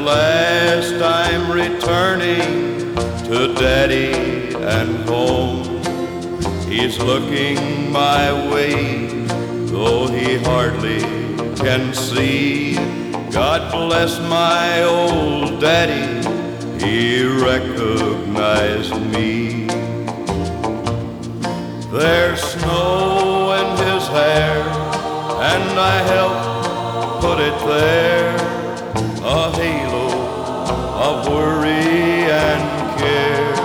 last I'm returning to Daddy and home. He's looking my way, though he hardly can see. God bless my old Daddy, he recognized me. There's snow in his hair, and I helped put it there, a halo of worry and care.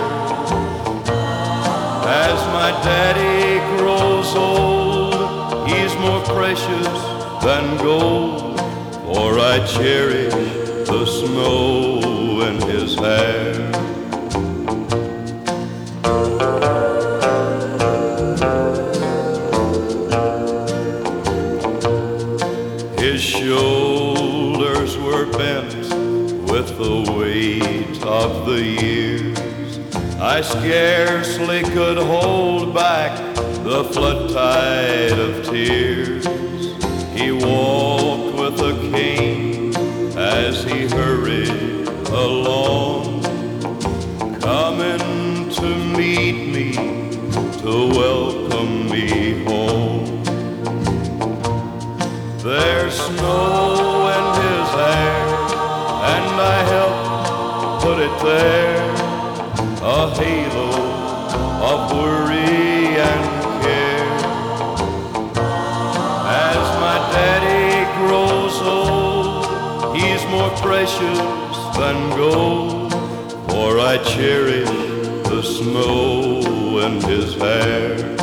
As my daddy grows old, he's more precious than gold, for I cherish the snow in his hair. His shoulders were bent with the weight of the years. I scarcely could hold back the flood tide of tears. He walked with a cane as he hurried along, coming to meet me, to welcome me home. There's snow in his hair, and I helped put it there, a halo of worry and care. As my daddy grows old, he's more precious than gold, for I cherish the snow in his hair.